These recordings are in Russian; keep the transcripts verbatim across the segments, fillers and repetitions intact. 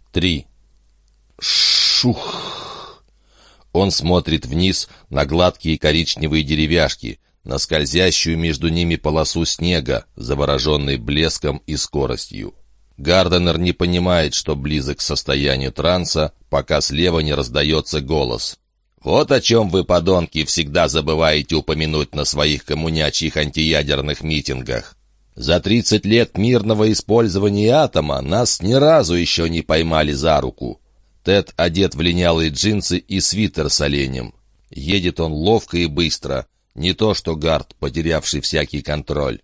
Три. Шух! Он смотрит вниз на гладкие коричневые деревяшки, на скользящую между ними полосу снега, завороженный блеском и скоростью. Гарденер не понимает, что близок к состоянию транса, пока слева не раздается голос. «Вот о чем вы, подонки, всегда забываете упомянуть на своих коммунячьих антиядерных митингах. За тридцать лет мирного использования атома нас ни разу еще не поймали за руку». Тед одет в линялые джинсы и свитер с оленем. Едет он ловко и быстро, не то что Гард, потерявший всякий контроль.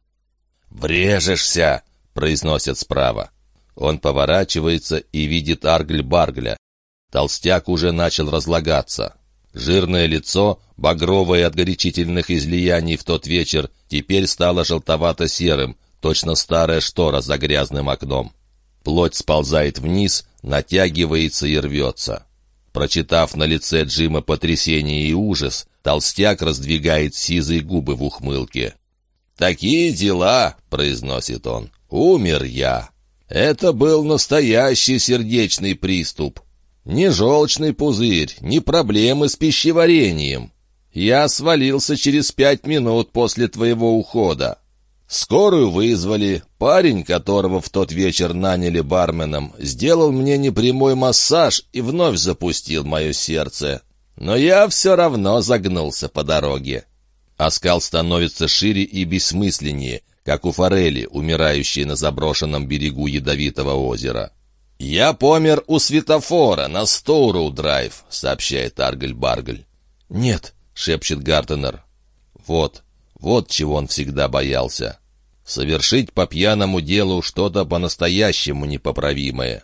«Врежешься!» — произносят справа. Он поворачивается и видит Аргль-Баргля. Толстяк уже начал разлагаться. Жирное лицо, багровое от горячительных излияний в тот вечер, теперь стало желтовато-серым, точно старая штора за грязным окном. Плоть сползает вниз, натягивается и рвется. Прочитав на лице Джима потрясение и ужас, толстяк раздвигает сизые губы в ухмылке. «Такие дела», — произносит он, — «умер я. Это был настоящий сердечный приступ. Не желчный пузырь, не проблемы с пищеварением. Я свалился через пять минут после твоего ухода. Скорую вызвали. Парень, которого в тот вечер наняли барменом, сделал мне непрямой массаж и вновь запустил мое сердце. Но я все равно загнулся по дороге». Оскал становится шире и бессмысленнее, как у форели, умирающей на заброшенном берегу ядовитого озера. «Я помер у светофора на Стоуроу-драйв», — сообщает Аргль-Баргль. «Нет», — шепчет Гарденер. Вот, вот чего он всегда боялся. Совершить по пьяному делу что-то по-настоящему непоправимое.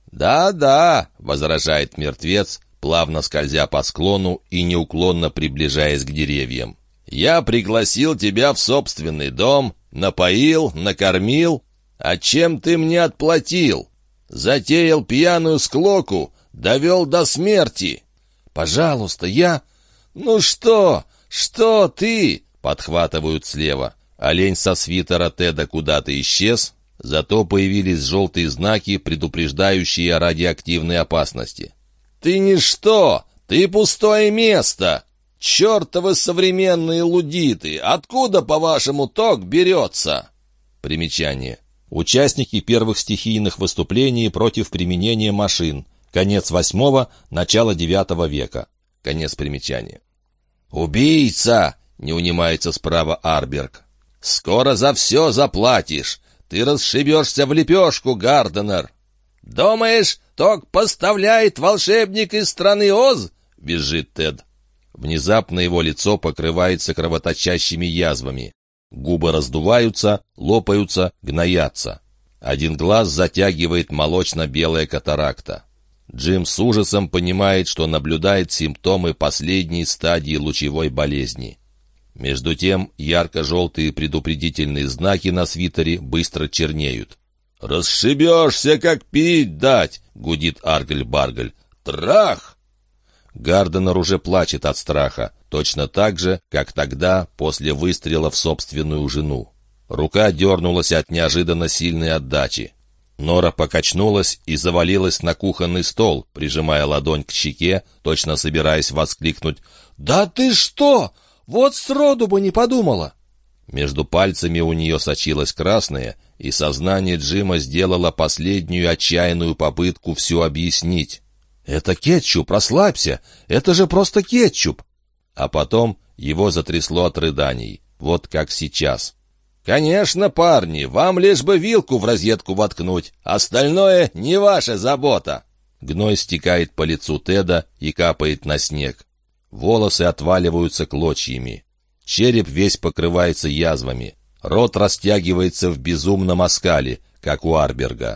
«Да-да», — возражает мертвец, плавно скользя по склону и неуклонно приближаясь к деревьям. «Я пригласил тебя в собственный дом, напоил, накормил. А чем ты мне отплатил? Затеял пьяную склоку, довел до смерти. Пожалуйста, я...» «Ну что? Что ты?» — подхватывают слева. Олень со свитера Теда куда-то исчез, зато появились желтые знаки, предупреждающие о радиоактивной опасности. «Ты ничто! Ты пустое место! Чертовы современные лудиты! Откуда, по-вашему, ток берется?» Примечание. Участники первых стихийных выступлений против применения машин. Конец восьмого, начало девятого века. Конец примечания. «Убийца!» — не унимается справа Арберг. «Скоро за все заплатишь. Ты расшибешься в лепешку, Гарденер». «Думаешь, ток поставляет волшебник из страны Оз?» — визжит Тед. Внезапно его лицо покрывается кровоточащими язвами. Губы раздуваются, лопаются, гноятся. Один глаз затягивает молочно-белая катаракта. Джим с ужасом понимает, что наблюдает симптомы последней стадии лучевой болезни. Между тем ярко-желтые предупредительные знаки на свитере быстро чернеют. «Расшибешься, как пить дать!» — гудит Аргль-Баргль. «Трах!» Гарденер уже плачет от страха, точно так же, как тогда, после выстрела в собственную жену. Рука дернулась от неожиданно сильной отдачи. Нора покачнулась и завалилась на кухонный стол, прижимая ладонь к щеке, точно собираясь воскликнуть: «Да ты что? Вот сроду бы не подумала!» Между пальцами у нее сочилось красное, и сознание Джима сделало последнюю отчаянную попытку все объяснить. «Это кетчуп, расслабься! Это же просто кетчуп!» А потом его затрясло от рыданий, вот как сейчас. «Конечно, парни, вам лишь бы вилку в розетку воткнуть, остальное не ваша забота!» Гной стекает по лицу Теда и капает на снег. Волосы отваливаются клочьями. Череп весь покрывается язвами. Рот растягивается в безумном оскале, как у Арберга.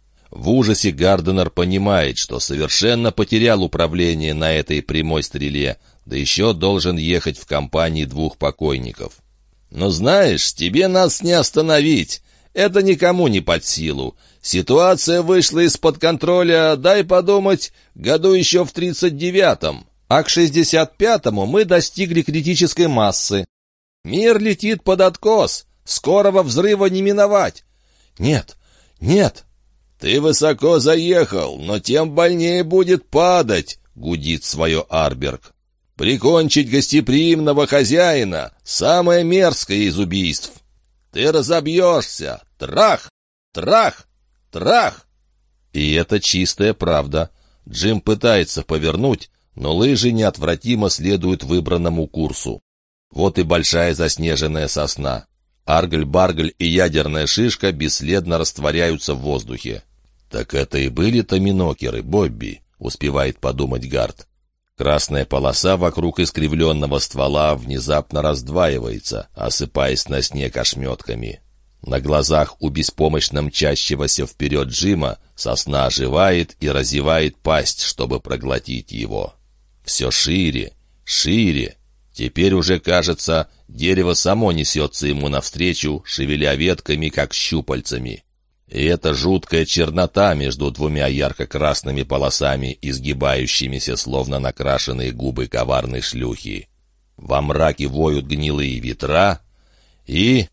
В ужасе Гарденер понимает, что совершенно потерял управление на этой прямой стреле, да еще должен ехать в компании двух покойников. «Но знаешь, тебе нас не остановить. Это никому не под силу. Ситуация вышла из-под контроля, дай подумать, году еще в тридцать девятом. А к шестьдесят пятому мы достигли критической массы. Мир летит под откос. Скорого взрыва не миновать». «Нет, нет». «Ты высоко заехал, но тем больнее будет падать», — гудит свое Арберг. «Прикончить гостеприимного хозяина — самое мерзкое из убийств. Ты разобьешься! Трах! Трах! Трах!» И это чистая правда. Джим пытается повернуть, но лыжи неотвратимо следуют выбранному курсу. Вот и большая заснеженная сосна. Аргль-баргль и ядерная шишка бесследно растворяются в воздухе. «Так это и были томинокеры, Бобби», — успевает подумать Гард. Красная полоса вокруг искривленного ствола внезапно раздваивается, осыпаясь на снег ошметками. На глазах у беспомощно мчащегося вперед Джима сосна оживает и разевает пасть, чтобы проглотить его. Все шире, шире. Теперь уже, кажется, дерево само несется ему навстречу, шевеля ветками, как щупальцами. И эта жуткая чернота между двумя ярко-красными полосами, изгибающимися, словно накрашенные губы коварной шлюхи. Во мраке воют гнилые ветра, и...